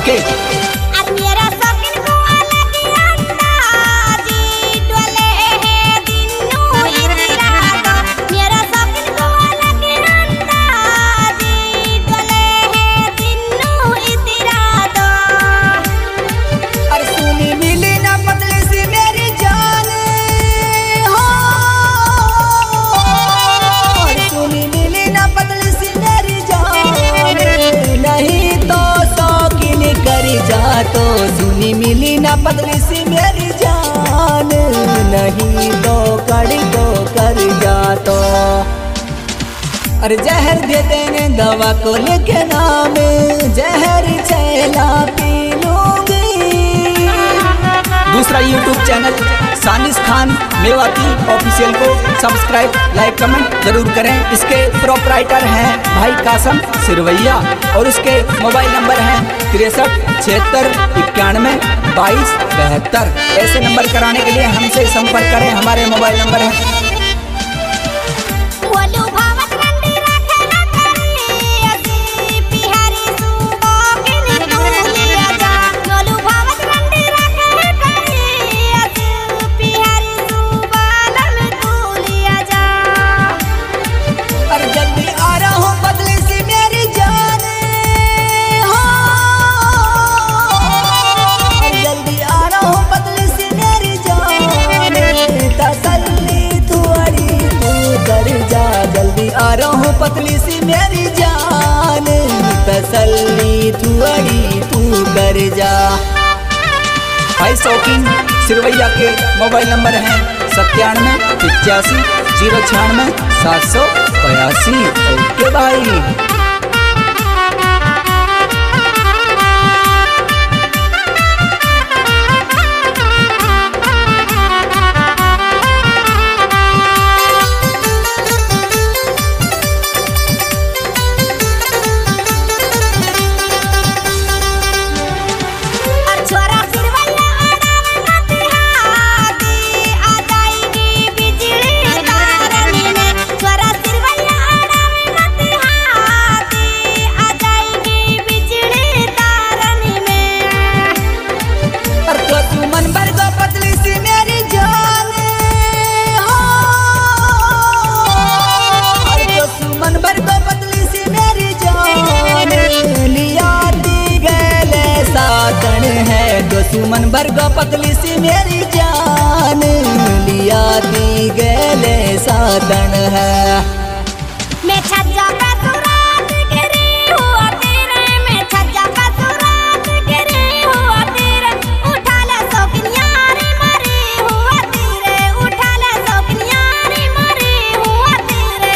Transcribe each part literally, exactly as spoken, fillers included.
ओके। तो सुनी मिली ना पतली सी मेरी जान, नहीं तो कड़ी को कर जा तो। अरे जहर दे देने दवा को लेके नाम, जहर चला पी लूंगी। दूसरा YouTube channel Sanis Khan Mewati official को सब्सक्राइब लाइक कमेंट जरूर करें। इसके प्रोपराइटर हैं भाई कासम सिरवैया और इसके मोबाइल नंबर हैं तिरसठ छिहत्तर इक्यानवे बाईस बहत्तर। ऐसे नंबर कराने के लिए हमसे संपर्क करें। हमारे मोबाइल नंबर है। आ रहा हूँ पतली सी मेरी जान, तसल्ली थोड़ी तू कर जा। भाई शौकीन सिरवैया के मोबाइल नंबर हैं सत्तानवे पिचासी जीरो छियानवे सात सौ बयासी। ओके भाई। सुमन बरगो पतली सी मेरी जान, लिया दी गले साधन है। मैं छज्जा पे सुरात गिरी हुआ तेरे, मैं छज्जा पे सुरात गिरी हुआ तेरे। उठा ले शौकिनियारी मरी हुआ तेरे, उठा ले शौकिनियारी मरी हुआ तेरे।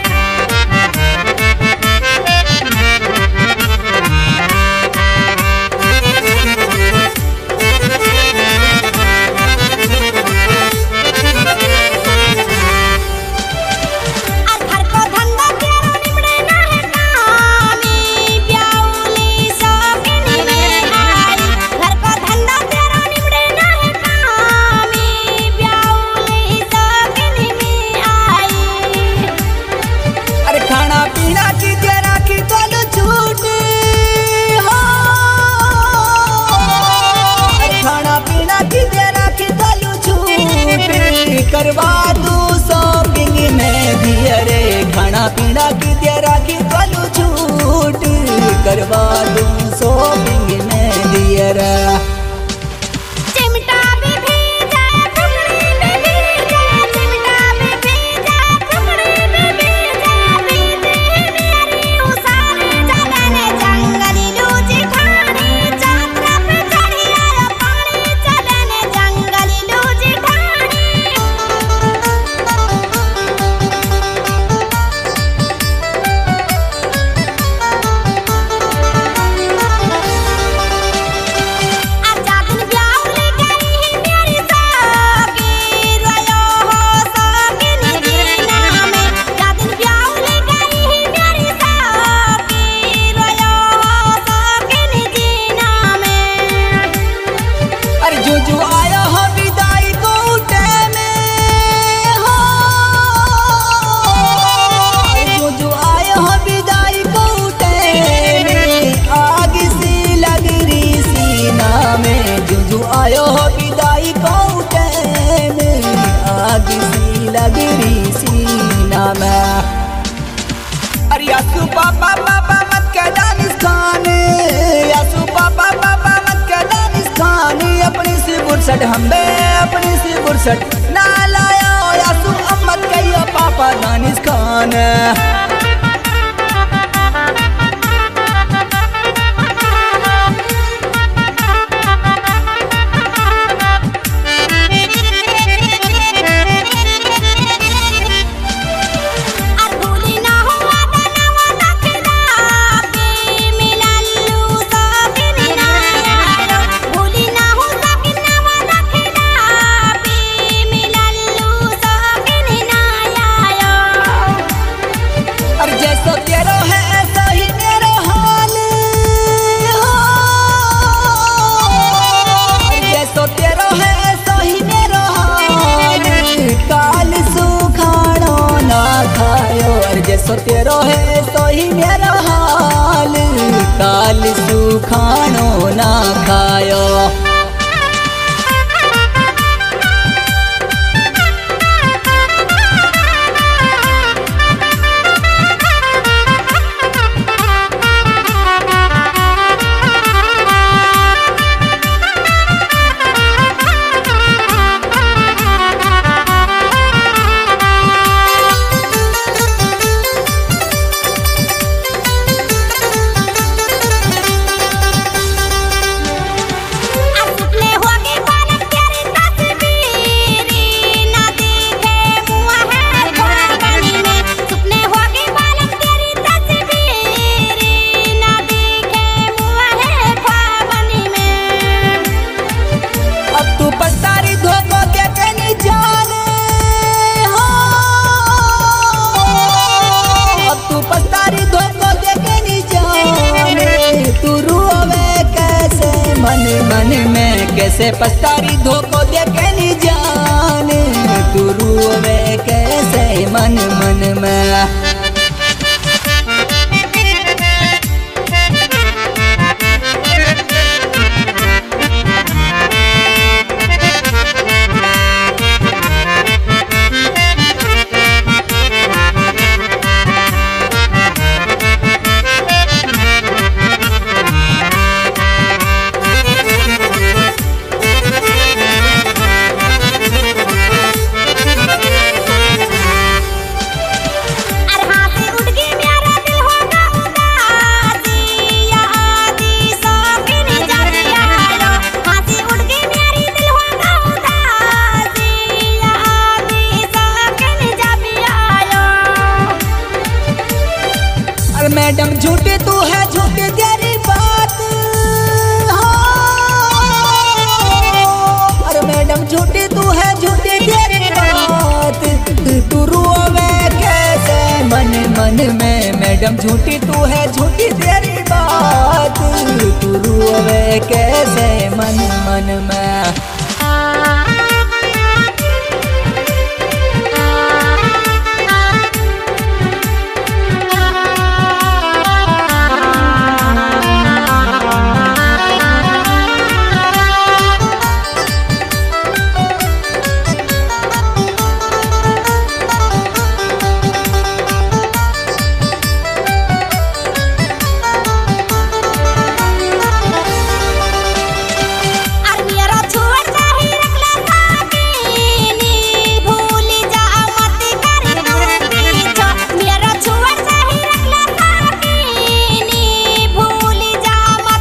करवा दू शॉपिंग में दिया रे, खाना पीना की तेरा की कलू छूट। करवा दू शॉपिंग में दिया रे। आई कौटन आग सी लग रही सीना में। अरे यासु पापा पापा मत के दानिश खान, यासु पापा पापा मत के दानिश खान, अपनी सी बुरसट हम्बे अपनी सी बुरसट ना लाया यासु अम्मत के यो पापा दानिश खान। जैसो तेरो है तो ही मेरा हाल, काल सुखानो ना खायो। मन में कैसे पछतारी धोखो दे के नहीं जाने, तू रोवे कैसे मन मन में। मैडम झूठी तू है झूठी तेरी बात, अरे मैडम झूठी तू है झूठी तेरी बात, तू रोवे कैसे मन मन में। मैडम झूठी तू है झूठी तेरी बात, तू